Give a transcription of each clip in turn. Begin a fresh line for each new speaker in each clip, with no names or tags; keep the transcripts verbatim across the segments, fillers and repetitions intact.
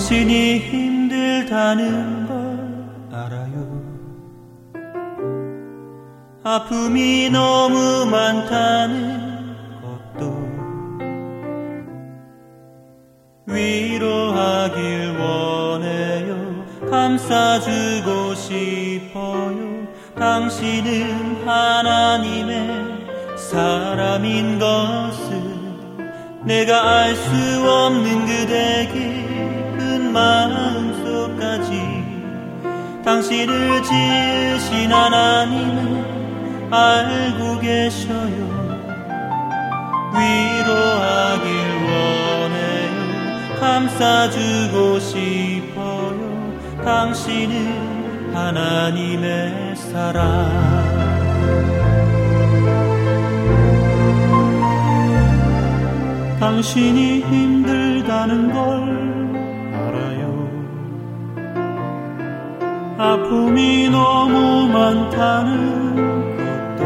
당신이 힘들다는 걸 알아요. 아픔이 너무 많다는 것도 위로하길 원해요. 감싸주고 싶어요. 당신은 하나님의 사람인 것을 내가 알 수 없는 그대 깊은 마음속까지 당신을 지으신 하나님은 알고 계셔요. 위로하길 원해요. 감싸주고 싶어요. 당신은 하나님의 사랑. 당신이 힘들다는 걸 알아요. 아픔이 너무 많다는 것도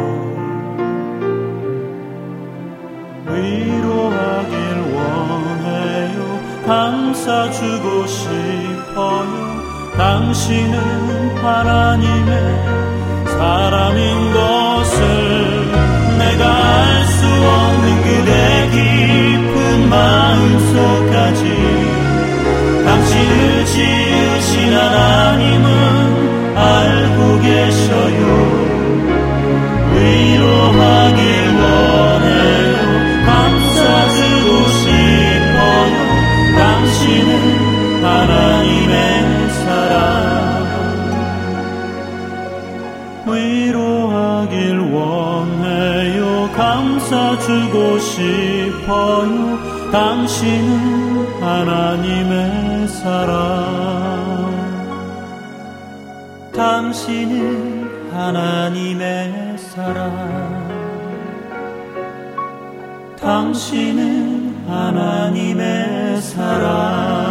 위로하길 원해요. 감싸주고 싶어요. 당신은 하나님의 사람인 것을 내가 알 수 없는 그대 깊은 마음속까지 당신을 지으신 하나님은 알고 계셔요. 위로하길 원해요. 감싸주고 싶어요. 당신은 하나님의 사랑. 위로하길 원해요. 감싸주고 싶어요. 당신은 하나님의 사랑. 당신은 하나님의 사랑. 당신은 하나님의 사랑.